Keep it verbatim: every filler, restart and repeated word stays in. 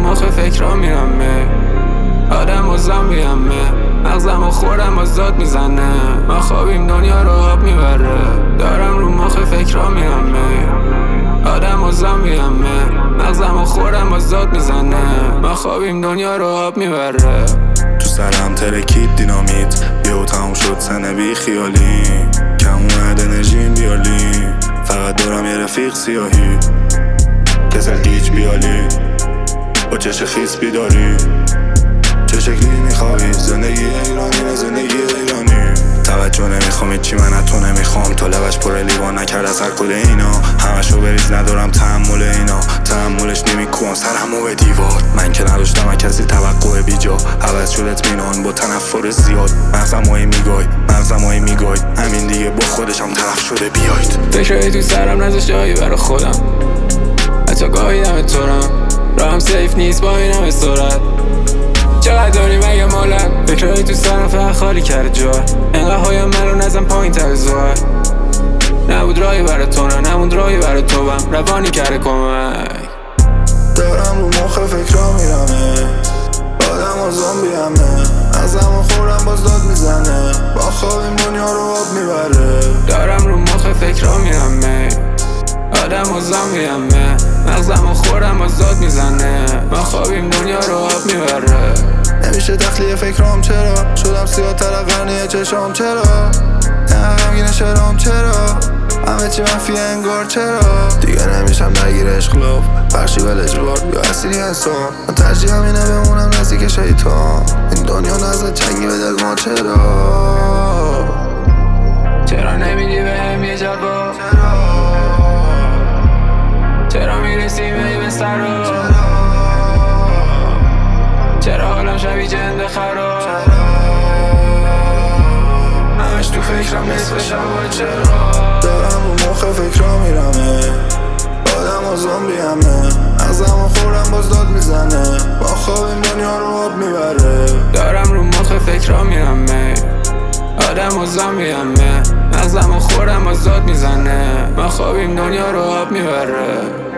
مخ فکرها میرم می آدم و زنبیم می مغزم و خورم آزاد میزنه ما خوابیم دنیا رو آب میبره دارم رو مخ فکرها میرم می آدم و زنبیم می مغزم و خورم آزاد میزنه ما خوابیم دنیا رو آب میبره تو سرم ترکید دینامیت یهو تموم شد سنه بی خیالی کم اومد انرژیم بیالی فقط دارم یه رفیق سیاهی کسل گیج بیالی با چش خیس بیداری چه شکلی میخوایی زندگی ایرانی نه زندگی ایرانی توجه نمیخوام چی من از تو نمیخوام تو لبش پر لیوان نکرد از هر کل اینا همشو بریز ندارم تحمل اینا تحملش نمیکنم سرمو به دیوار من که نداشتم از کسی توقع بیجا عوض شد اطمینان با تنفر زیاد مغزم هایی میگای مغزم هایی میگای همین دیگه با خودشم طرف شده بیاید فکرهایی تو سرم نذاشت جایی برا خودم حتی گاهی دم تورم راهم سیف نیست با این همه سرعت چقدر داری مگه مالت فکرهایی تو سرم فقط خالی کرده جا انقدر هایم من رو نزم پایین تر زوار نبود راهی برا تو نه نموند راهی برا تو بم روانی کرده کمک دارم رو مخ فکرها میرمه آدم و زنبی همه ازم و خورم باز داد میزنه با خوابیم دنیا رو آب میبره دارم رو مخ فکرها میرمه آدم و زنبی همه مغزم و خورم آزاد میزنه ما خوابیم دنیا رو آب میبره نمیشه تخلیه فکرام چرا شدم سیاه‌تر از قرنیه چشام چرا نه غمگین شرام چرا همه چی منفی انگار چرا دیگه نمیشم درگیر اشغلاف بخشی بل اجبار یا اسیری انسان من ترجیح همینه بمونم نزدیک شیطان این دنیا نزد چنگی به دل ما چرا چرا نمیدی بهم یه جواب چرا میرسی به سرا چرا حالم شبیه جنده خراب همش تو فکرم نصف شب چرا دارم رو مخ فکرها میرمه آدم و زنبی همه ازم و خورم باز داد میزنه با خوابیم دنیا رو آب میبره دارم رو مخ فکرها میرمه آدم و زنبی همه مغزم و خورم آزاد میزنه ما خوابیم دنیا رو آب میبره